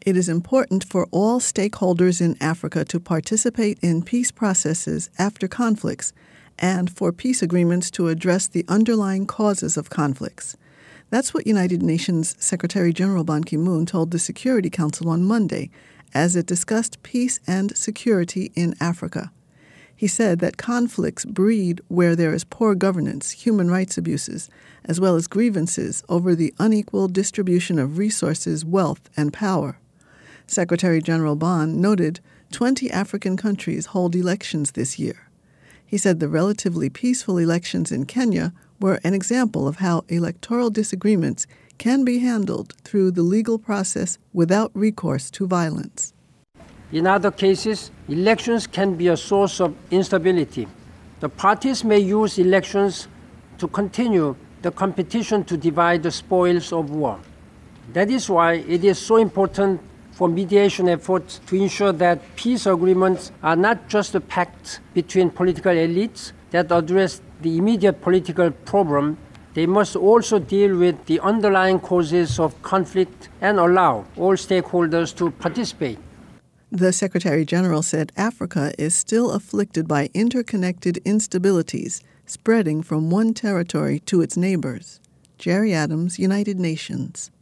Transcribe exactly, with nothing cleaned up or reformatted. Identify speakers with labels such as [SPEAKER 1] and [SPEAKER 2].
[SPEAKER 1] It is important for all stakeholders in Africa to participate in peace processes after conflicts and for peace agreements to address the underlying causes of conflicts. That's what United Nations Secretary General Ban Ki-moon told the Security Council on Monday as it discussed peace and security in Africa. He said that conflicts breed where there is poor governance, human rights abuses, as well as grievances over the unequal distribution of resources, wealth, and power. Secretary General Ban noted twenty African countries hold elections this year. He said the relatively peaceful elections in Kenya were an example of how electoral disagreements can be handled through the legal process without recourse to violence.
[SPEAKER 2] In other cases, elections can be a source of instability. The parties may use elections to continue the competition to divide the spoils of war. That is why it is so important for mediation efforts to ensure that peace agreements are not just a pact between political elites that address the immediate political problem. They must also deal with the underlying causes of conflict and allow all stakeholders to participate.
[SPEAKER 1] The Secretary General said Africa is still afflicted by interconnected instabilities spreading from one territory to its neighbors. Jerry Adams, United Nations.